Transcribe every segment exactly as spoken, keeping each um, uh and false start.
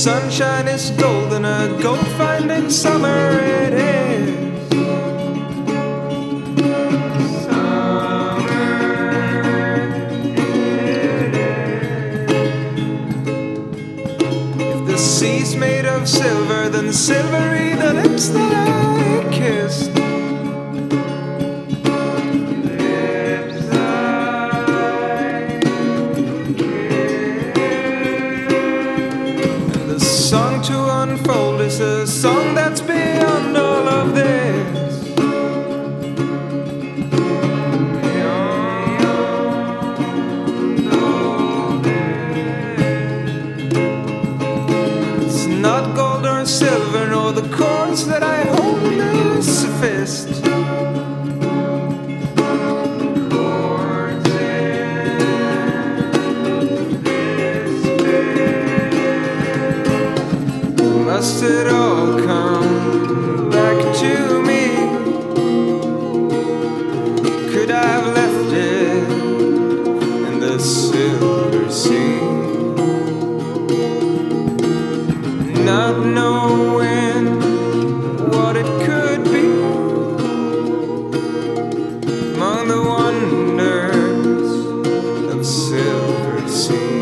sunshine is golden, a gold-finding summer it is. The sea's made of silver, then silvery the lips that I kissed. Lips I kissed. And the song to unfold is a song that's beyond all of this. Not gold or silver, nor the chords that I hold in this fist. Chords in this fist. Must it all come back to me? Could I have left it in the silver sea? Not knowing what it could be among the wonders of silver sea.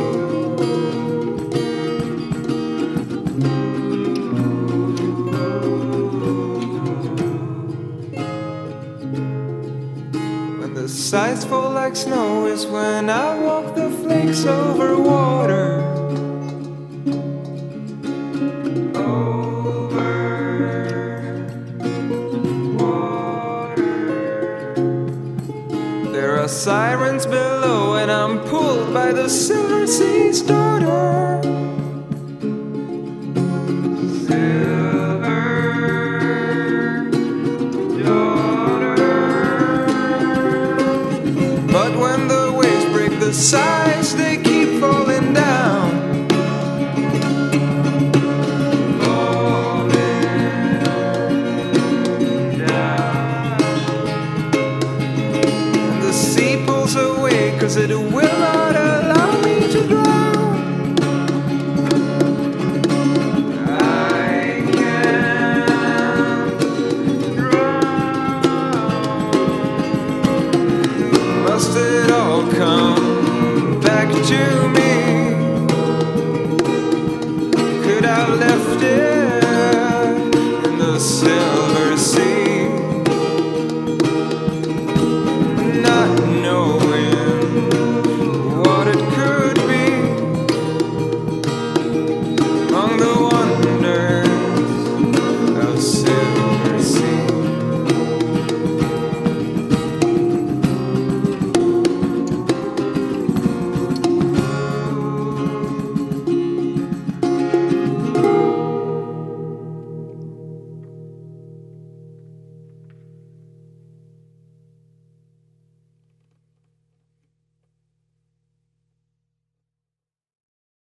When the sighs fall like snow is when I walk the flakes over water. There are sirens below, and I'm pulled by the silver sea's daughter. Silver daughter. But when the waves break the sides, they keep falling down. Away, 'cause it will not allow me to drown. I can't drown. Must it all come back to me?